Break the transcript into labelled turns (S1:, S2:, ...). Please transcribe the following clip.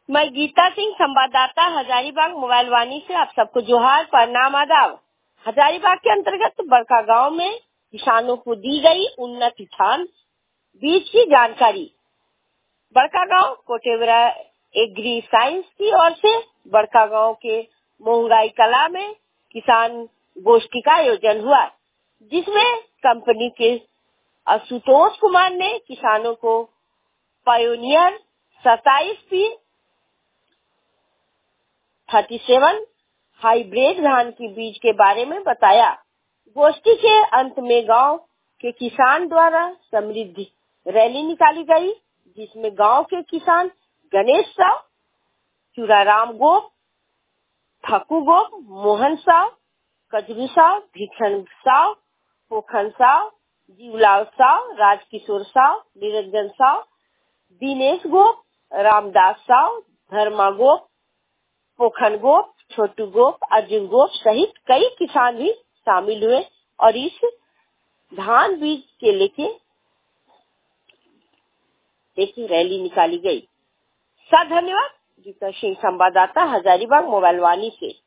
S1: मैं गीता सिंह, संवाददाता हजारीबाग मोबाइल वाणी से आप सबको जोहार, प्रणाम, आदाब। हजारीबाग के अंतर्गत बड़का गांव में किसानों को दी गई उन्नत धान बीज की जानकारी। बड़का गांव कोटेवरा एग्री साइंस की ओर से बड़का गांव के मोहंगाई कला में किसान गोष्ठी का आयोजन हुआ, जिसमें कंपनी के आशुतोष कुमार ने किसानों को पायोनियर 27P37 हाइब्रिड धान की बीज के बारे में बताया। गोष्ठी के अंत में गांव के किसान द्वारा समृद्धि रैली निकाली गई, जिसमें गांव के किसान गणेश साव, चूराराम गोप, ठकू गोप, मोहन साव, कजरू साव, भीखन साव, पोखन साव, जीवलाल साव, राजकिशोर साव, निरंजन साव, दिनेश गोप, रामदास साव, धर्मा गोप, पोखन गोप, छोटू गोप, अर्जुन गोप सहित कई किसान भी शामिल हुए और इस धान बीज के लेके एक रैली निकाली गई। धन्यवाद। गीता सिंह, संवाददाता हजारीबाग मोबाइल वाणी से।